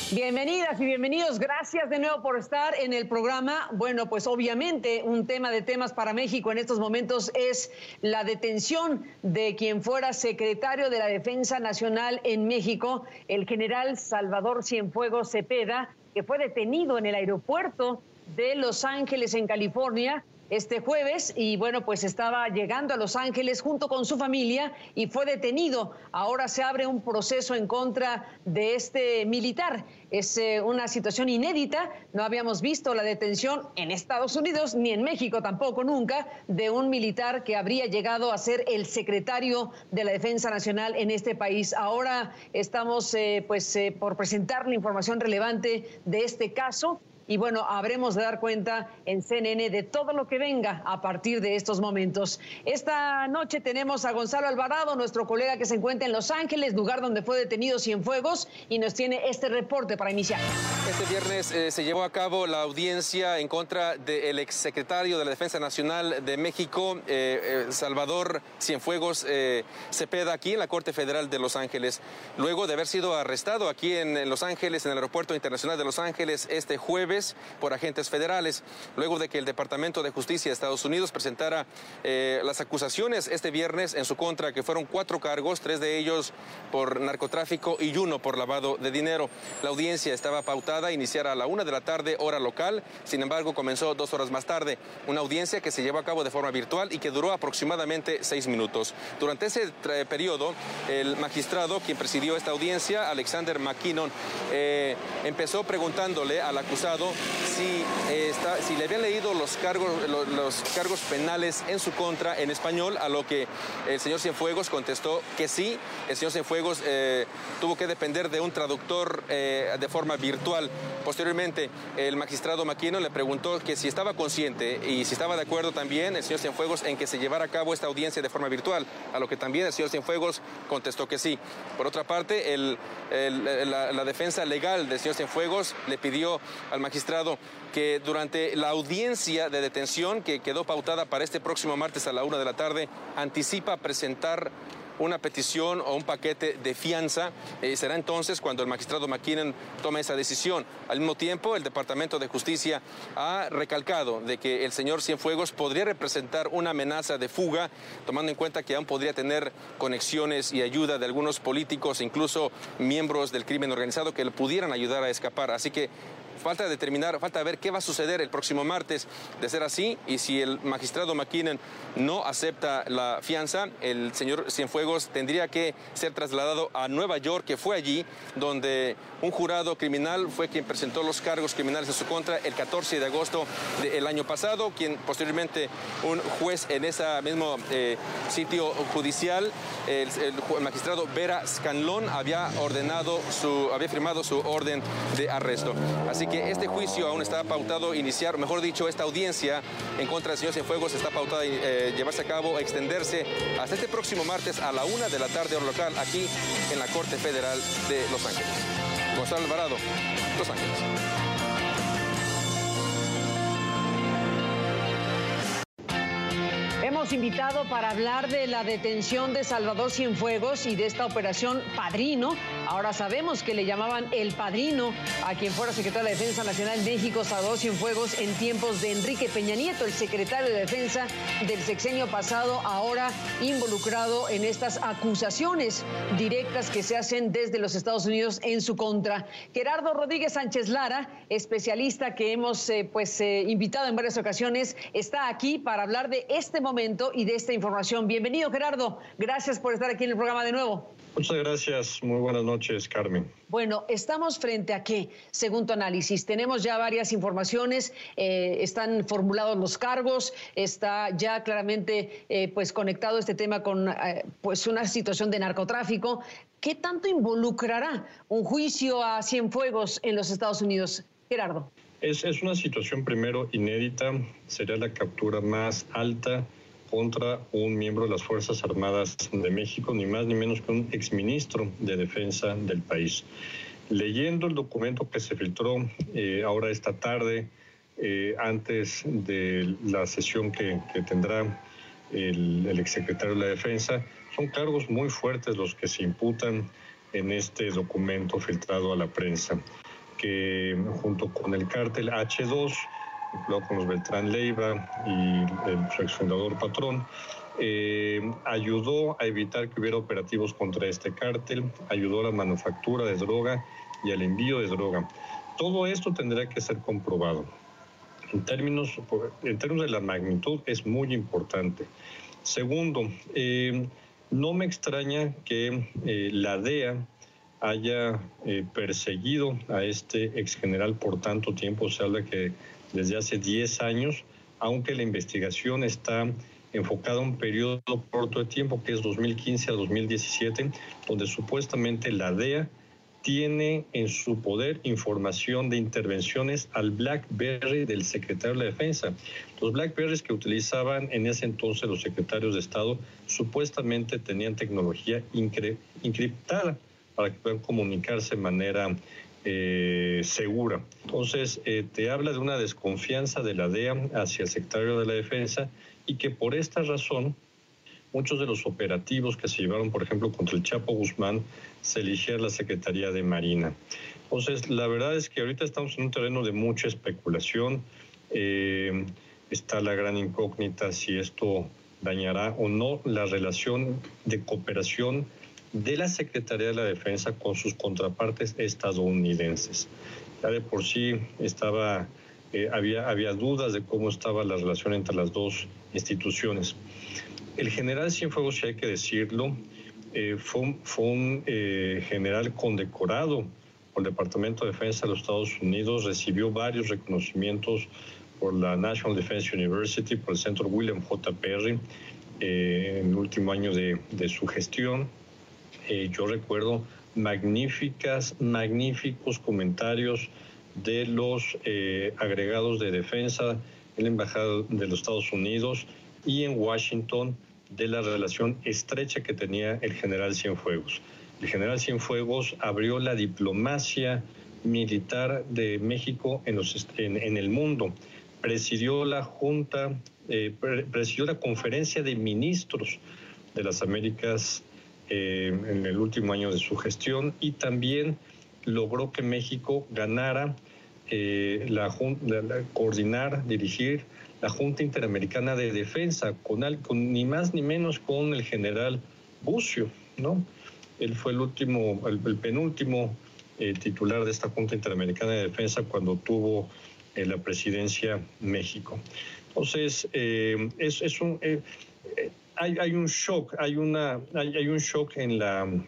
Bienvenidas y bienvenidos, gracias de nuevo por estar en el programa. Bueno, pues obviamente un tema de temas para México en estos momentos es la detención de quien fuera secretario de la Defensa Nacional en México, el general Salvador Cienfuegos Cepeda, que fue detenido en el aeropuerto de Los Ángeles, en California, este jueves, y bueno, pues estaba llegando a Los Ángeles junto con su familia y fue detenido. Ahora se abre un proceso en contra de este militar. Es una situación inédita. No habíamos visto la detención en Estados Unidos, ni en México tampoco nunca, de un militar que habría llegado a ser el secretario de la Defensa Nacional en este país. Ahora estamos por presentar la información relevante de este caso. Y bueno, habremos de dar cuenta en CNN de todo lo que venga a partir de estos momentos. Esta noche tenemos a Gonzalo Alvarado, nuestro colega que se encuentra en Los Ángeles, lugar donde fue detenido Cienfuegos, y nos tiene este reporte para iniciar. Este viernes se llevó a cabo la audiencia en contra del exsecretario de la Defensa Nacional de México, Salvador Cienfuegos Cepeda, aquí en la Corte Federal de Los Ángeles. Luego de haber sido arrestado aquí en Los Ángeles, en el Aeropuerto Internacional de Los Ángeles, este jueves, por agentes federales, luego de que el Departamento de Justicia de Estados Unidos presentara las acusaciones este viernes en su contra, que fueron 4 cargos, 3 de ellos por narcotráfico y 1 por lavado de dinero. La audiencia estaba pautada a iniciar a la 1 de la tarde, hora local, sin embargo comenzó 2 horas más tarde, una audiencia que se llevó a cabo de forma virtual y que duró aproximadamente 6 minutos. Durante ese periodo, el magistrado quien presidió esta audiencia, Alexander McKinnon, empezó preguntándole al acusado si le habían leído los cargos penales en su contra en español, a lo que el señor Cienfuegos contestó que sí. El señor Cienfuegos tuvo que depender de un traductor de forma virtual. Posteriormente, el magistrado McKinnon le preguntó que si estaba consciente y si estaba de acuerdo también el señor Cienfuegos en que se llevara a cabo esta audiencia de forma virtual, a lo que también el señor Cienfuegos contestó que sí. Por otra parte, la defensa legal del señor Cienfuegos le pidió al magistrado que durante la audiencia de detención que quedó pautada para este próximo martes a la 1 de la tarde, anticipa presentar una petición o un paquete de fianza. Será entonces cuando el magistrado McKinnon tome esa decisión. Al mismo tiempo, el Departamento de Justicia ha recalcado de que el señor Cienfuegos podría representar una amenaza de fuga, tomando en cuenta que aún podría tener conexiones y ayuda de algunos políticos, incluso miembros del crimen organizado, que le pudieran ayudar a escapar. Así que falta determinar, falta ver qué va a suceder el próximo martes. De ser así, y si el magistrado McKinnon no acepta la fianza, el señor Cienfuegos tendría que ser trasladado a Nueva York, que fue allí donde un jurado criminal fue quien presentó los cargos criminales en su contra el 14 de agosto del año pasado, quien posteriormente un juez en ese mismo sitio judicial, el magistrado Vera Scanlon, había firmado su orden de arresto. Así que este juicio aún está pautado iniciar, mejor dicho, esta audiencia en contra del señor Cienfuegos está pautada llevarse a cabo, extenderse hasta este próximo martes a la 1 de la tarde, hora local, aquí en la Corte Federal de Los Ángeles. Gonzalo Alvarado, Los Ángeles. Hemos invitado para hablar de la detención de Salvador Cienfuegos y de esta operación Padrino. Ahora sabemos que le llamaban el Padrino a quien fuera secretario de la Defensa Nacional de México, Salvador Cienfuegos, en tiempos de Enrique Peña Nieto, el secretario de Defensa del sexenio pasado, ahora involucrado en estas acusaciones directas que se hacen desde los Estados Unidos en su contra. Gerardo Rodríguez Sánchez Lara, especialista que hemos invitado en varias ocasiones, está aquí para hablar de este momento y de esta información. Bienvenido, Gerardo. Gracias por estar aquí en el programa de nuevo. Muchas gracias. Muy buenas noches, Carmen. Bueno, ¿estamos frente a qué, según tu análisis? Tenemos ya varias informaciones, están formulados los cargos, está ya claramente conectado este tema con una situación de narcotráfico. ¿Qué tanto involucrará un juicio a Cienfuegos en los Estados Unidos, Gerardo? Es una situación primero inédita, sería la captura más alta contra un miembro de las Fuerzas Armadas de México, ni más ni menos que un exministro de Defensa del país. Leyendo el documento que se filtró ahora esta tarde, antes de la sesión que tendrá el exsecretario de la Defensa, son cargos muy fuertes los que se imputan en este documento filtrado a la prensa. que junto con el cártel H2, vinculado con los Beltrán Leiva y el exfundador Patrón, ayudó a evitar que hubiera operativos contra este cártel, ayudó a la manufactura de droga y al envío de droga. Todo esto tendrá que ser comprobado. En términos de la magnitud es muy importante. Segundo, no me extraña que la DEA haya perseguido a este exgeneral por tanto tiempo. Se habla que desde hace 10 años, aunque la investigación está enfocada a un periodo corto de tiempo, que es 2015 a 2017, donde supuestamente la DEA tiene en su poder información de intervenciones al BlackBerry del secretario de la Defensa. Los BlackBerrys que utilizaban en ese entonces los secretarios de Estado supuestamente tenían tecnología encriptada para que puedan comunicarse de manera segura. Entonces, te habla de una desconfianza de la DEA hacia el secretario de la Defensa y que por esta razón muchos de los operativos que se llevaron, por ejemplo, contra el Chapo Guzmán, se eligiera la Secretaría de Marina. Entonces, la verdad es que ahorita estamos en un terreno de mucha especulación. Está la gran incógnita si esto dañará o no la relación de cooperación de la Secretaría de la Defensa con sus contrapartes estadounidenses. Ya de por sí había dudas de cómo estaba la relación entre las dos instituciones. El general Cienfuegos, si hay que decirlo, fue un general condecorado por el Departamento de Defensa de los Estados Unidos, recibió varios reconocimientos por la National Defense University, por el Centro William J. Perry, en el último año de su gestión. Yo recuerdo magníficos comentarios de los agregados de defensa en la Embajada de los Estados Unidos y en Washington, de la relación estrecha que tenía el general Cienfuegos. El general Cienfuegos abrió la diplomacia militar de México en el mundo. Presidió la conferencia de ministros de las Américas en el último año de su gestión y también logró que México ganara dirigir la Junta Interamericana de Defensa con ni más ni menos con el general Bucio, ¿no? Él fue el penúltimo titular de esta Junta Interamericana de Defensa cuando tuvo la presidencia México. Entonces, hay un shock, hay un shock en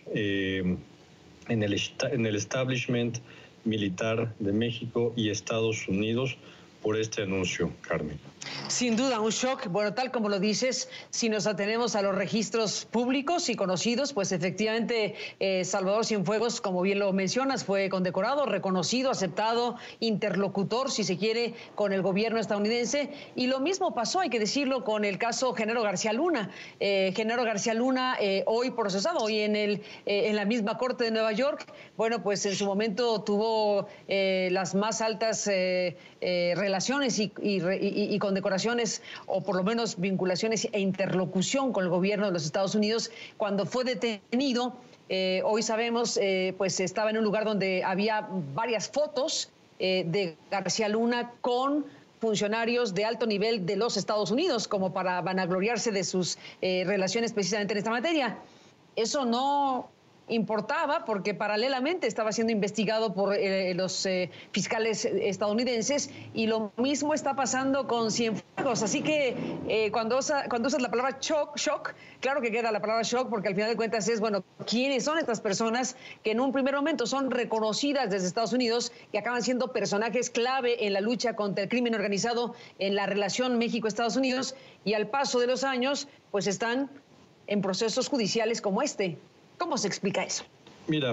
el establishment militar de México y Estados Unidos por este anuncio, Carmen. Sin duda, un shock. Bueno, tal como lo dices, si nos atenemos a los registros públicos y conocidos, pues efectivamente Salvador Cienfuegos, como bien lo mencionas, fue condecorado, reconocido, aceptado, interlocutor, si se quiere, con el gobierno estadounidense. Y lo mismo pasó, hay que decirlo, con el caso Genaro García Luna. Genaro García Luna, hoy procesado, hoy en la misma Corte de Nueva York, bueno, pues en su momento tuvo las más altas relaciones y condecoraciones, o por lo menos vinculaciones e interlocución con el gobierno de los Estados Unidos. Cuando fue detenido, hoy sabemos, pues estaba en un lugar donde había varias fotos de García Luna con funcionarios de alto nivel de los Estados Unidos, como para vanagloriarse de sus relaciones precisamente en esta materia. Eso no importaba porque paralelamente estaba siendo investigado por los fiscales estadounidenses, y lo mismo está pasando con Cienfuegos. Así que cuando usas la palabra shock, claro que queda la palabra shock, porque al final de cuentas es, bueno, ¿quiénes son estas personas que en un primer momento son reconocidas desde Estados Unidos y acaban siendo personajes clave en la lucha contra el crimen organizado en la relación México-Estados Unidos, y al paso de los años pues están en procesos judiciales como este? ¿Cómo se explica eso? Mira,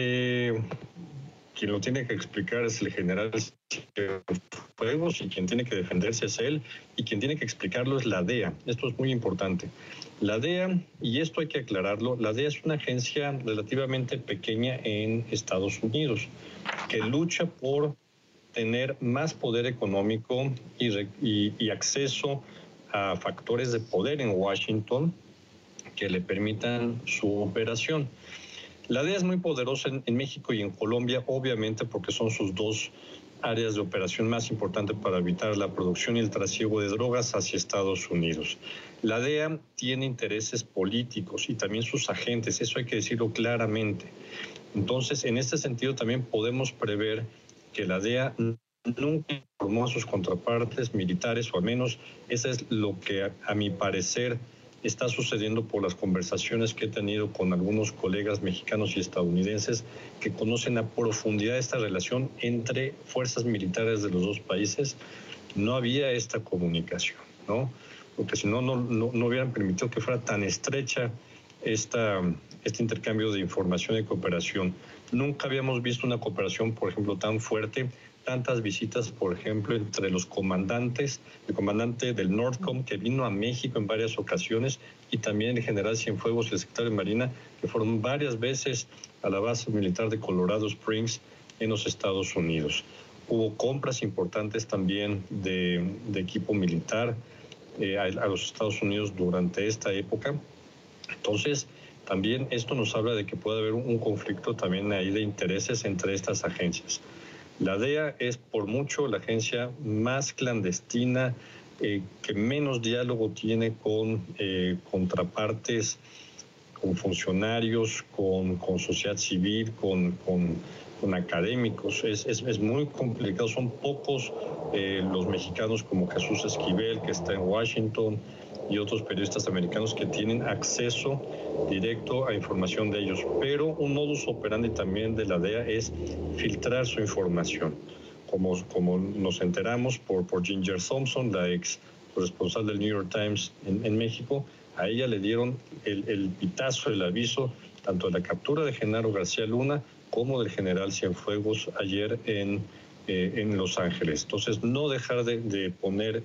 quien lo tiene que explicar es el general Cienfuegos, y quien tiene que defenderse es él, y quien tiene que explicarlo es la DEA. Esto es muy importante. La DEA, y esto hay que aclararlo, la DEA es una agencia relativamente pequeña en Estados Unidos que lucha por tener más poder económico y acceso a factores de poder en Washington que le permitan su operación. La DEA es muy poderosa en México y en Colombia, obviamente porque son sus dos áreas de operación más importantes para evitar la producción y el trasiego de drogas hacia Estados Unidos. La DEA tiene intereses políticos y también sus agentes, eso hay que decirlo claramente. Entonces, en este sentido también podemos prever que la DEA nunca informó a sus contrapartes militares, o al menos eso es lo que a mi parecer está sucediendo por las conversaciones que he tenido con algunos colegas mexicanos y estadounidenses que conocen a profundidad esta relación entre fuerzas militares de los dos países. No había esta comunicación, ¿no? Porque si no, no hubieran permitido que fuera tan estrecha este intercambio de información y cooperación. Nunca habíamos visto una cooperación, por ejemplo, tan fuerte, tantas visitas, por ejemplo, entre los comandantes, el comandante del NORTHCOM, que vino a México en varias ocasiones, y también el general Cienfuegos y el secretario de Marina, que fueron varias veces a la base militar de Colorado Springs en los Estados Unidos. Hubo compras importantes también de equipo militar a los Estados Unidos durante esta época. Entonces, también esto nos habla de que puede haber un conflicto también ahí de intereses entre estas agencias. La DEA es por mucho la agencia más clandestina, que menos diálogo tiene con contrapartes, con funcionarios, con sociedad civil, con académicos. Es muy complicado, son pocos los mexicanos como Jesús Esquivel, que está en Washington, y otros periodistas americanos que tienen acceso directo a información de ellos. Pero un modus operandi también de la DEA es filtrar su información. Como nos enteramos por Ginger Thompson, la ex corresponsal del New York Times en México, a ella le dieron el pitazo, el aviso, tanto de la captura de Genaro García Luna como del general Cienfuegos ayer en Los Ángeles. Entonces, no dejar de poner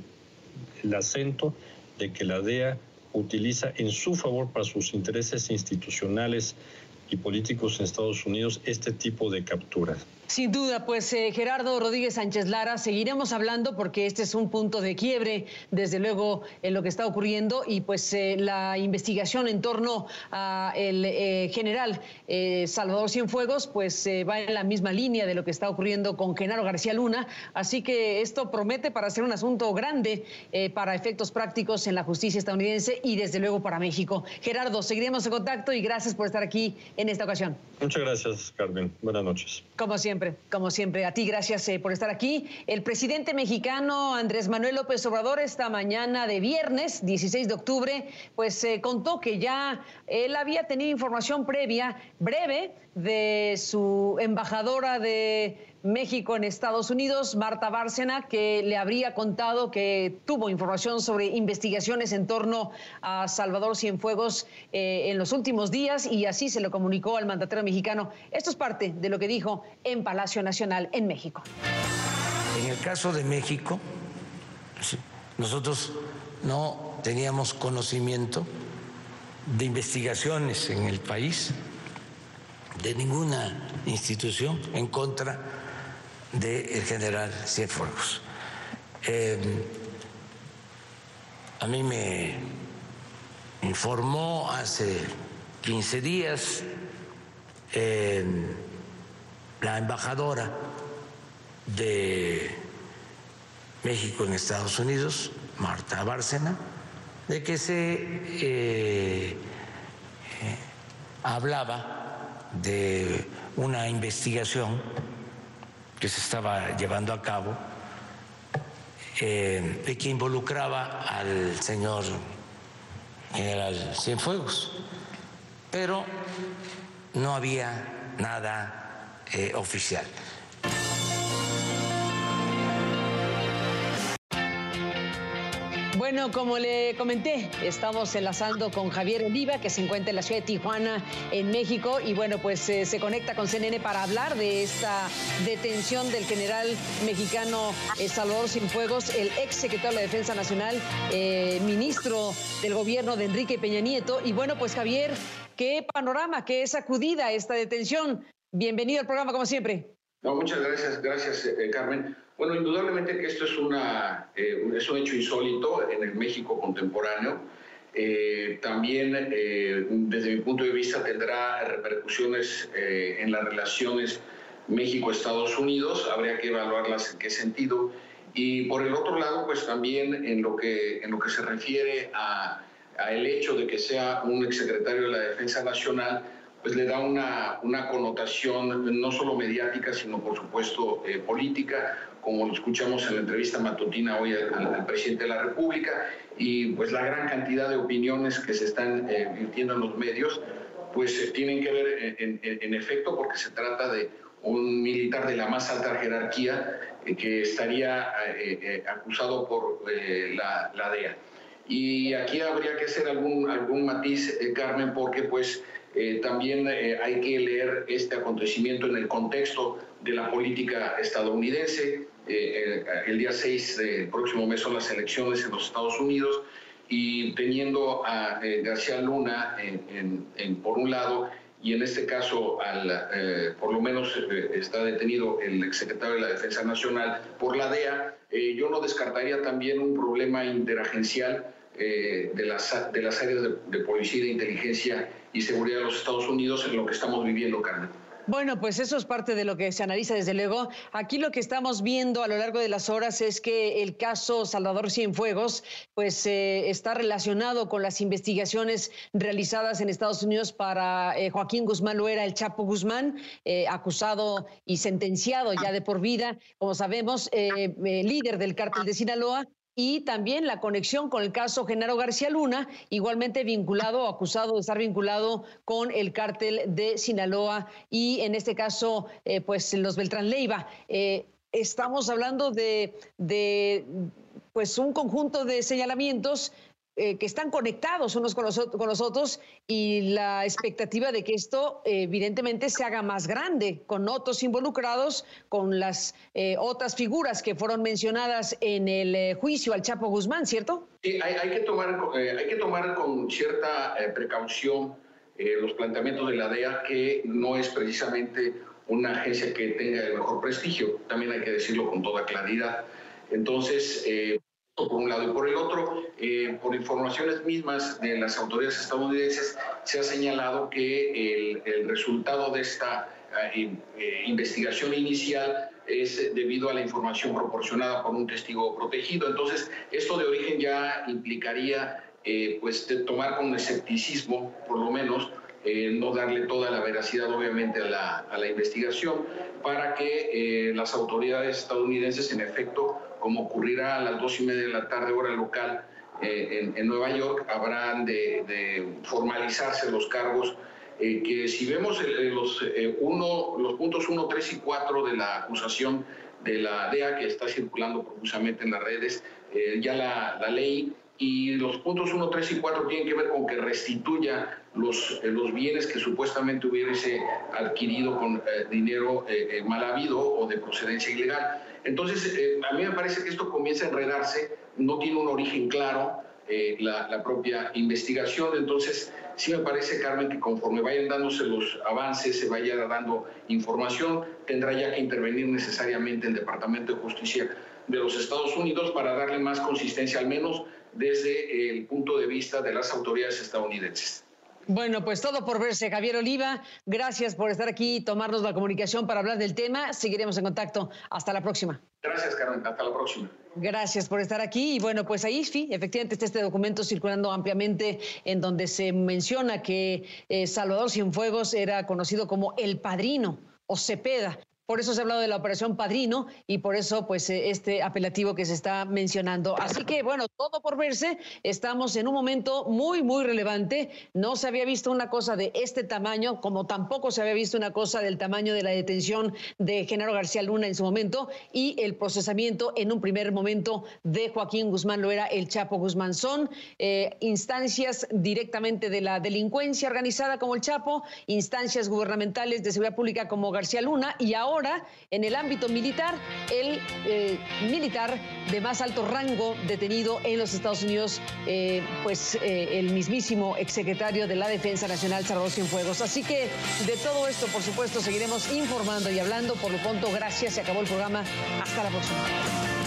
el acento de que la DEA utiliza en su favor para sus intereses institucionales y políticos en Estados Unidos este tipo de capturas. Sin duda, pues Gerardo Rodríguez Sánchez Lara, seguiremos hablando porque este es un punto de quiebre, desde luego, en lo que está ocurriendo, y pues la investigación en torno a el general Salvador Cienfuegos, pues va en la misma línea de lo que está ocurriendo con Genaro García Luna, así que esto promete para ser un asunto grande para efectos prácticos en la justicia estadounidense y desde luego para México. Gerardo, seguiremos en contacto y gracias por estar aquí en esta ocasión. Muchas gracias, Carmen. Buenas noches. Como siempre, a ti gracias por estar aquí. El presidente mexicano Andrés Manuel López Obrador esta mañana de viernes, 16 de octubre, pues contó que ya él había tenido información breve, de su embajadora de México en Estados Unidos, Marta Bárcena, que le habría contado que tuvo información sobre investigaciones en torno a Salvador Cienfuegos en los últimos días, y así se lo comunicó al mandatario mexicano. Esto es parte de lo que dijo en Palacio Nacional en México. En el caso de México, nosotros no teníamos conocimiento de investigaciones en el país, de ninguna institución en contra del general Cienfuegos. A mí me informó hace 15 días la embajadora de México en Estados Unidos, Marta Bárcena, de que se hablaba de una investigación que se estaba llevando a cabo de que involucraba al señor general Cienfuegos, pero no había nada oficial. Bueno, como le comenté, estamos enlazando con Javier Oliva, que se encuentra en la ciudad de Tijuana, en México, y bueno, pues se conecta con CNN para hablar de esta detención del general mexicano Salvador Cienfuegos, el ex secretario de la Defensa Nacional, ministro del gobierno de Enrique Peña Nieto. Y bueno, pues Javier, qué panorama, qué sacudida esta detención. Bienvenido al programa, como siempre. No, muchas gracias, Carmen. Bueno, indudablemente que esto es un hecho insólito en el México contemporáneo. También, desde mi punto de vista, tendrá repercusiones en las relaciones México-Estados Unidos. Habría que evaluarlas en qué sentido. Y por el otro lado, pues también en lo que se refiere a el hecho de que sea un exsecretario de la Defensa Nacional, pues le da una connotación no solo mediática, sino por supuesto política, como lo escuchamos en la entrevista matutina hoy al presidente de la República, y pues la gran cantidad de opiniones que se están virtiendo en los medios, pues tienen que ver en efecto, porque se trata de un militar de la más alta jerarquía que estaría acusado por la DEA. Y aquí habría que hacer algún matiz, Carmen, porque pues también hay que leer este acontecimiento en el contexto de la política estadounidense. El día 6 del próximo mes son las elecciones en los Estados Unidos, y teniendo a García Luna por un lado, y en este caso por lo menos está detenido el exsecretario de la Defensa Nacional por la DEA, yo no descartaría también un problema interagencial de las áreas de policía, de inteligencia y seguridad de los Estados Unidos en lo que estamos viviendo, Carmen. Bueno, pues eso es parte de lo que se analiza desde luego. Aquí lo que estamos viendo a lo largo de las horas es que el caso Salvador Cienfuegos pues está relacionado con las investigaciones realizadas en Estados Unidos para Joaquín Guzmán Loera, el Chapo Guzmán, acusado y sentenciado ya de por vida, como sabemos, líder del cártel de Sinaloa. Y también la conexión con el caso Genaro García Luna, igualmente vinculado o acusado de estar vinculado con el cártel de Sinaloa y en este caso, pues los Beltrán Leiva. Estamos hablando de pues un conjunto de señalamientos que están conectados unos con los otros, y la expectativa de que esto evidentemente se haga más grande, con otros involucrados, con las otras figuras que fueron mencionadas en el juicio al Chapo Guzmán, ¿cierto? Sí, hay que tomar con cierta precaución los planteamientos de la DEA, que no es precisamente una agencia que tenga el mejor prestigio, también hay que decirlo con toda claridad. Entonces, por un lado, y por el otro, por informaciones mismas de las autoridades estadounidenses, se ha señalado que el resultado de esta investigación inicial es debido a la información proporcionada por un testigo protegido. Entonces, esto de origen ya implicaría pues tomar con escepticismo, por lo menos, no darle toda la veracidad, obviamente, a la investigación, para que las autoridades estadounidenses, en efecto, como ocurrirá a las 2:30 de la tarde, hora local, en Nueva York, habrán de formalizarse los cargos que, si vemos los puntos 1, 3 y 4 de la acusación de la DEA, que está circulando profusamente en las redes, ya la ley, y los puntos 1, 3 y 4 tienen que ver con que restituya los bienes que supuestamente hubiese adquirido con dinero mal habido o de procedencia ilegal. Entonces, a mí me parece que esto comienza a enredarse, no tiene un origen claro la propia investigación. Entonces, sí me parece, Carmen, que conforme vayan dándose los avances, se vaya dando información, tendrá ya que intervenir necesariamente el Departamento de Justicia de los Estados Unidos para darle más consistencia, al menos desde el punto de vista de las autoridades estadounidenses. Bueno, pues todo por verse. Javier Oliva, gracias por estar aquí y tomarnos la comunicación para hablar del tema. Seguiremos en contacto. Hasta la próxima. Gracias, Carmen. Hasta la próxima. Gracias por estar aquí. Y bueno, pues ahí sí, efectivamente está este documento circulando ampliamente, en donde se menciona que Salvador Cienfuegos era conocido como el Padrino o Cepeda. Por eso se ha hablado de la Operación Padrino y por eso pues este apelativo que se está mencionando. Así que bueno, todo por verse. Estamos en un momento muy, muy relevante. No se había visto una cosa de este tamaño, como tampoco se había visto una cosa del tamaño de la detención de Genaro García Luna en su momento y el procesamiento en un primer momento de Joaquín Guzmán Loera, el Chapo Guzmán. Son instancias directamente de la delincuencia organizada como el Chapo, instancias gubernamentales de seguridad pública como García Luna, y ahora en el ámbito militar, el militar de más alto rango detenido en los Estados Unidos, el mismísimo exsecretario de la Defensa Nacional, Salvador Cienfuegos. Así que de todo esto, por supuesto, seguiremos informando y hablando. Por lo pronto, gracias, se acabó el programa. Hasta la próxima.